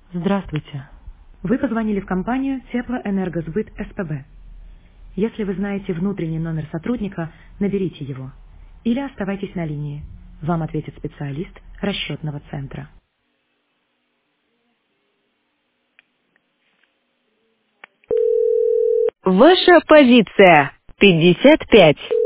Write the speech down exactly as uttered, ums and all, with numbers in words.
Здравствуйте. Вы позвонили в компанию Теплоэнергосбыт СПБ. Если вы знаете внутренний номер сотрудника, наберите его. Или оставайтесь на линии. Вам ответит специалист расчетного центра. Ваша позиция пятьдесят пять.